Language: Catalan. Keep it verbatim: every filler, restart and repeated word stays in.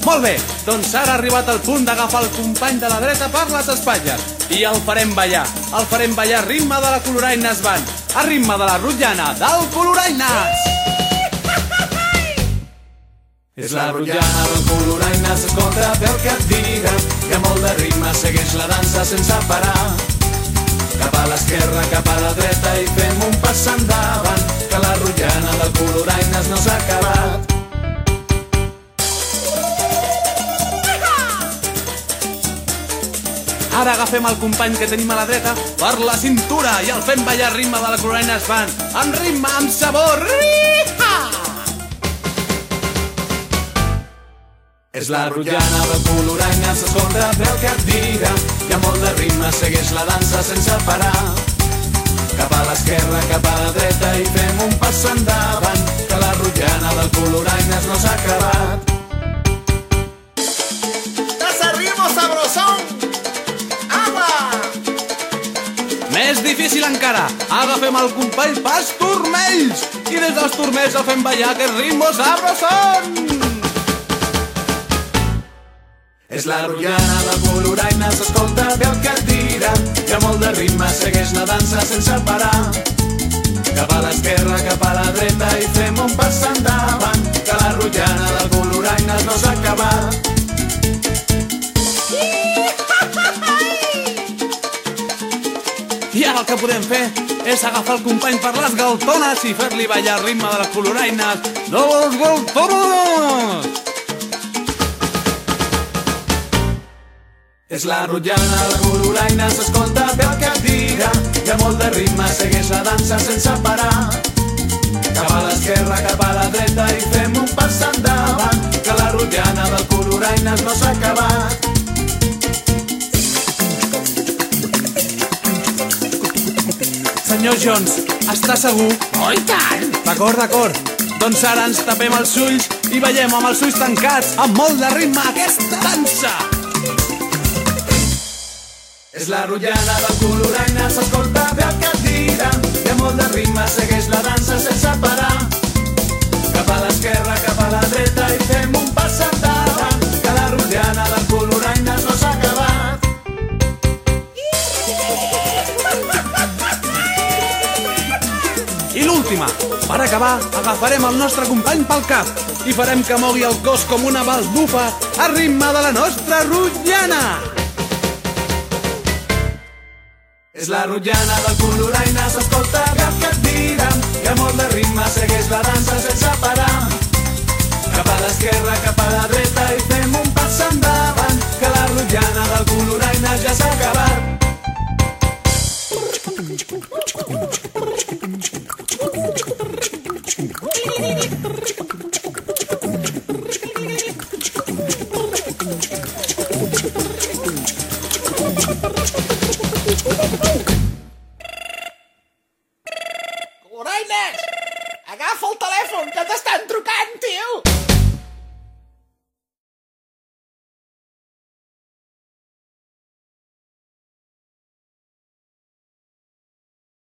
Molt bé, doncs ara ha arribat el punt d'agafar el company de la dreta per les espatlles i el farem ballar. El farem ballar a ritme de la Coloraines Band, a ritme de la rotllana del Coloraines. És la rotllana del Coloraines, escolta bé el que et diga, que molt de ritme segueix la dansa sense parar. Cap a l'esquerra, cap a la dreta i fem un pas endavant, que la rotllana del Coloraines no s'ha acabat. Ara agafem el company que tenim a la dreta per la cintura i el fem ballar a ritme de la Coloraines Band, amb ritme, amb sabor. És la rotllana del Coloraines, escolta bé el que et diga, que molt de ritme segueix la dansa sense parar. Cap a l'esquerra, cap a la dreta i fem un pas endavant, que la rotllana del Coloraines no s'ha acabat. ¡Das arriba, sabrosón! Més difícil encara, agafem el company pels turmells i des dels turmells el fem ballar aquest ritmo sabrosón. És la rotllana del Coloraines, escolta bé el que et dirà, que molt de ritme segueix la dansa sense parar. Cap a l'esquerra, cap a la dreta i fem un pas endavant, que la rotllana del Coloraines no s'ha acabat. I ara el que podem fer és agafar el company per les galtones i fer-li ballar el ritme de la Coloraines de les galtones. És la rotllana de la Coloraines, escolta bé el que et diga, que molt de ritme segueix la dansa sense parar. Cap a l'esquerra, cap a la dreta i fem un pas endavant, que la rotllana del Coloraines no s'ha acabat. Senyor Jones, està segur? Oh, i tant! D'acord, d'acord. Doncs ara ens tapem els ulls i ballem amb els ulls tancats, amb molt de ritme, aquesta dansa. És la rotllana del Coloraines, escolta bé el que et dirà, que molt de ritme segueix la dansa sense parar. Cap a l'esquerra, cap a la dreta i fem un pas endavant, que la rotllana del Coloraines no s'ha acabat. I l'última, per acabar, agafarem el nostre company pel cap i farem que mogui el cos com una baldufa a ritme de la nostra rotllana. És la rotllana del Coloraines, escolta bé el que et dirà, que molt de ritme segueix la dansa sense parar. Cap a l'esquerra, cap a la dreta i fem un pas endavant, que la rotllana del Coloraines ja s'ha acabat.